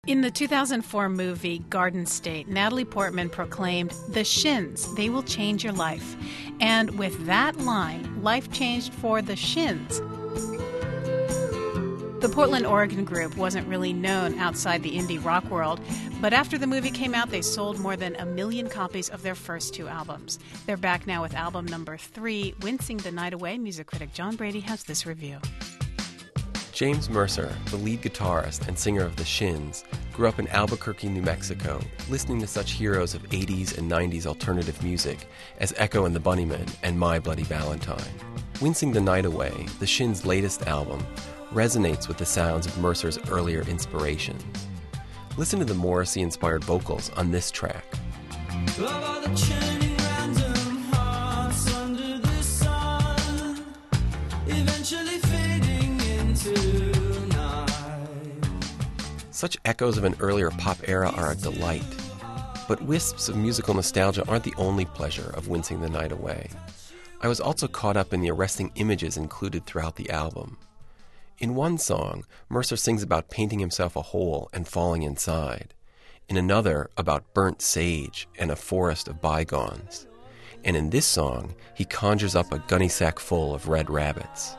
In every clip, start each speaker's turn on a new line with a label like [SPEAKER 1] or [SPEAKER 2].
[SPEAKER 1] In the 2004 movie Garden State, Natalie Portman proclaimed, "The Shins, they will change your life." And with that line, life changed for the Shins. The Portland, Oregon group wasn't really known outside the indie rock world, but after the movie came out, they sold more than 1 million copies of their first 2 albums. They're back now with album number 3, Wincing the Night Away. Music critic John Brady has this review.
[SPEAKER 2] James Mercer, the lead guitarist and singer of The Shins, grew up in Albuquerque, New Mexico, listening to such heroes of 80s and 90s alternative music as Echo and the Bunnymen and My Bloody Valentine. Wincing the Night Away, The Shins' latest album, resonates with the sounds of Mercer's earlier inspirations. Listen to the Morrissey-inspired vocals on this track.
[SPEAKER 3] Love all the churning random hearts under the sun, eventually fading into night.
[SPEAKER 2] Such echoes of an earlier pop era are a delight. But wisps of musical nostalgia aren't the only pleasure of Wincing the Night Away. I was also caught up in the arresting images included throughout the album. In one song, Mercer sings about painting himself a hole and falling inside. In another, about burnt sage and a forest of bygones. And in this song, he conjures up a gunny sack full of red rabbits.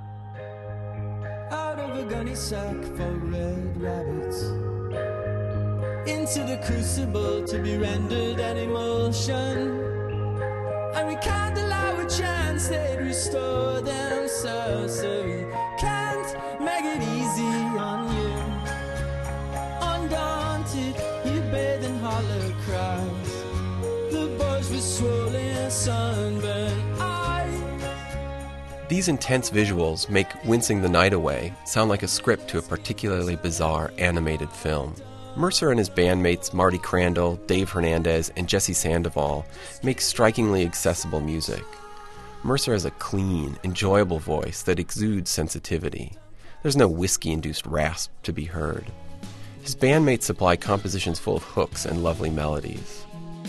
[SPEAKER 3] Out of a gunny sack for red rabbits, into the crucible to be rendered an emulsion, and we can't allow a chance they'd restore themselves, so we can't make it easy on you. Undaunted, you bathe in hollow cries, the boys with swollen sunburned eyes.
[SPEAKER 2] These intense visuals make Wincing the Night Away sound like a script to a particularly bizarre animated film. Mercer and his bandmates Marty Crandall, Dave Hernandez, and Jesse Sandoval make strikingly accessible music. Mercer has a clean, enjoyable voice that exudes sensitivity. There's no whiskey-induced rasp to be heard. His bandmates supply compositions full of hooks and lovely melodies.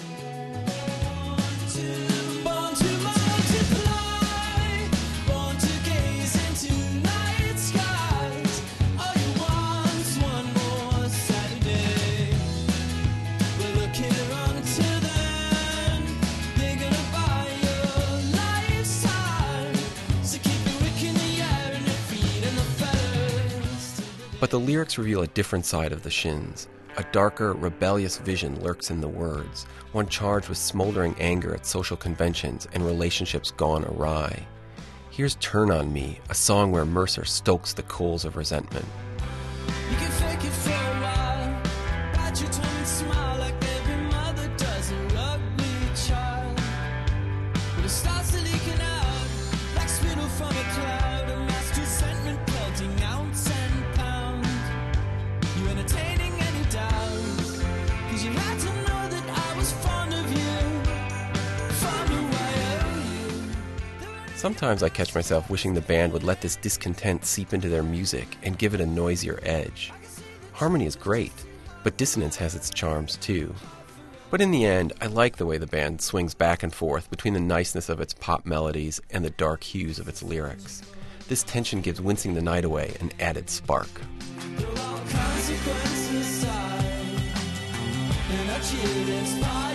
[SPEAKER 2] But the lyrics reveal a different side of the Shins. A darker, rebellious vision lurks in the words, one charged with smoldering anger at social conventions and relationships gone awry. Here's Turn on Me, a song where Mercer stokes the coals of resentment.
[SPEAKER 3] You can fake it for a while, bite your tongue and smile like every mother does a ugly child. But it starts to leaking out like spittle from a cloud, a mass resentment pelting ounce and pound. You entertaining any doubts, 'cause you had to know that I was fond of you, fond of you.
[SPEAKER 2] Sometimes I catch myself wishing the band would let this discontent seep into their music and give it a noisier edge. Harmony is great, but dissonance has its charms too. But in the end, I like the way the band swings back and forth between the niceness of its pop melodies and the dark hues of its lyrics. This tension gives Wincing the Night Away an added spark.
[SPEAKER 3] Through all consequences, I and I cheered inspired.